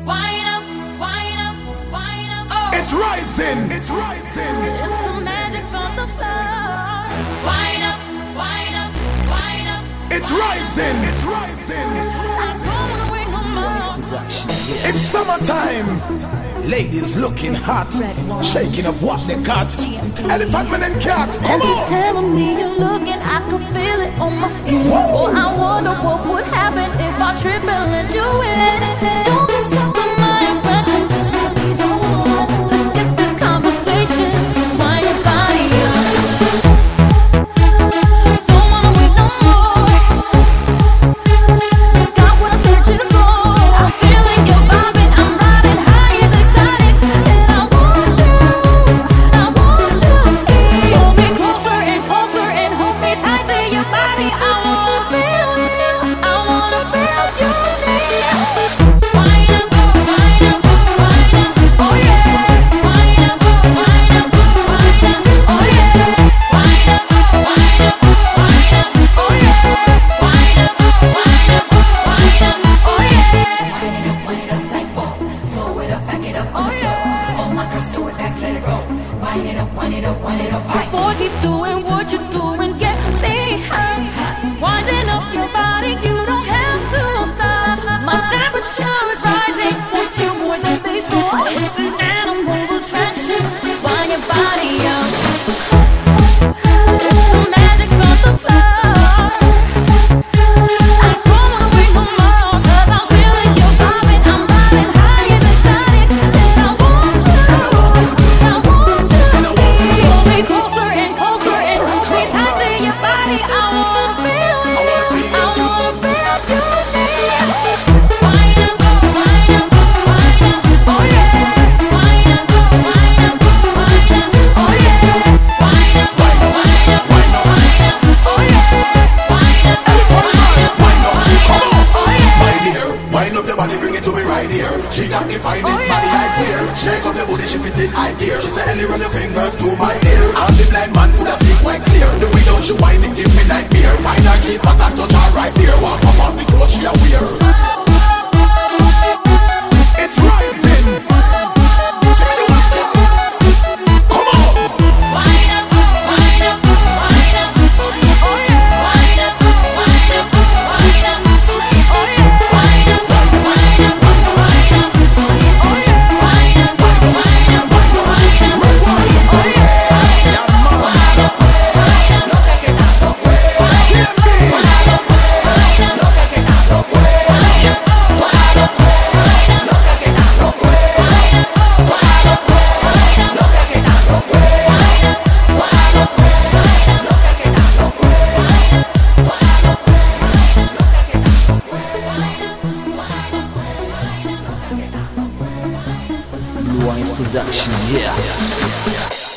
wind up, wind up, wind up. Oh. It's rising, it's rising. It's the magic from the floor. Wind up, wind up, wind up. It's rising, it's rising. I don't wanna wait no more. It's summertime. Ladies looking hot, shaking up what they got. Elephant man and cat, come She's on. telling me you're looking, I can feel it on my skin. Oh, I wonder what would happen if I trip and let you in. Don't be shocked by my impressions, just let me the one. Let's get this conversation, wind your body up. Don't wanna wait no more. Got what I'm searching for. I'm feeling your vibe and I'm riding high as excited. And I want you. Hold me closer and closer and hold me tight to your body. I wanna feel you. I wanna feel you. Wind up, wind up, wind up. Oh yeah. Wind up, wind up, wind up. Oh yeah. Wind up, wind up, wind up. Oh yeah. Wind up, wind up, wind up. Oh yeah. Wind it up like whoa. Slow it up, back it up on the floor. All my girls throw it back, let it roll. Wind it up, wind it up, wind it up, right. Boy, keep doing what you're doing, get me hurt. Winding up your body, you don't have to stop. My temperature is rising, want you more than before. It's an animal attraction, wind your body up. It's the magic of the floor. I don't wanna wait no more, 'cause I'm feeling your vibe and I'm riding high and excited. And I want you. Hold me closer and closer and hold me tight to your body. I wanna feel you. I wanna feel you. Wind up, wind up, wind up. Oh yeah. Wind up, wind up, wind up. Oh yeah. Wind up, wind up, wind up. Oh yeah. Wind up, Wind up, come on. oh yeah. My dear, wind up your body, bring it to me right here. She got the finest body I fear. Shake up your booty, she fit in high gear. She say, Ellie, run your fingers through my ear. I'm the blind man, could have seen quite clear. The way down she whine, it give me nightmare. Find her cheap, but I touch her right there. Walk up on the clothes she a wear. It's rising. Give me the one. Come on. Wind up, wind up, wind up. Oh yeah. Wind up, wind up, wind up. Oh yeah. Wind up, wind up, wind up. Oh yeah. Wind up, wind up, wind up. Oh yeah. Yeah, man. No te quedas lo que. GMB. No te quedas lo que. Blue Eyes Production, yeah.